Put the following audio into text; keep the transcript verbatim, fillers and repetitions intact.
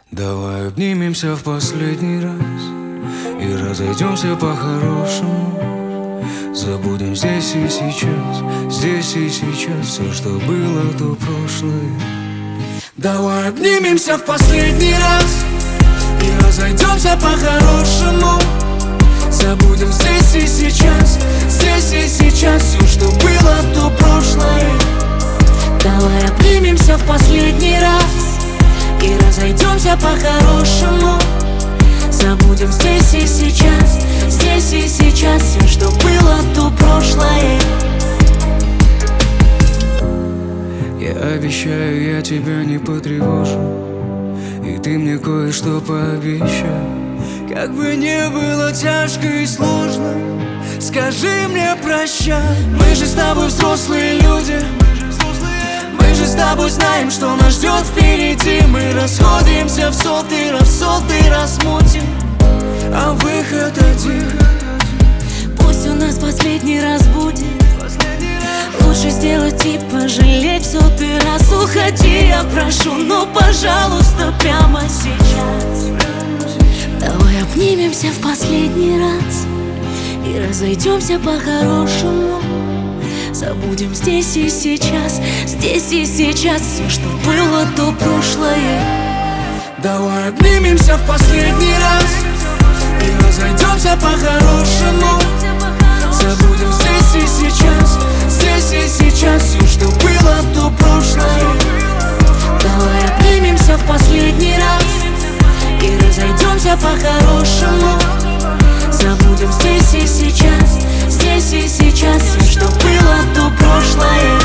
Давай обнимемся в последний раз и разойдемся по-хорошему. Забудем здесь и сейчас, здесь и сейчас все, что было, то прошлое. Давай обнимемся в последний раз и разойдемся по-хорошему. Забудем здесь и сейчас, здесь и сейчас все, что было, то прошлое. Давай обнимемся в последний раз и разойдемся по-хорошему. Забудем здесь и сейчас, здесь и сейчас все, что было, то прошлое. Я обещаю, я тебя не потревожу, и ты мне кое-что пообещай. Как бы не было тяжко и сложно, скажи мне прощай. Мы же с тобой взрослые люди, мы же с тобой знаем, что нас ждет впереди. Мы расходимся в сотый раз, в сотый раз мутим, а выход один. Пусть у нас последний раз будет, лучше сделать и пожалеть в сотый раз. Уходи, я прошу, но пожалуйста, прямо сейчас. Давай обнимемся в последний раз и разойдемся по-хорошему. Забудем здесь и сейчас, здесь и сейчас все, что было, то прошлое. Давай обнимемся в последний раз и разойдемся по-хорошему. Забудем здесь и сейчас, здесь и сейчас все, что было, то прошлое. Давай обнимемся в последний раз и разойдемся по-хорошему. Забудем здесь и сейчас, здесь и сейчас все, что было, то прошлое.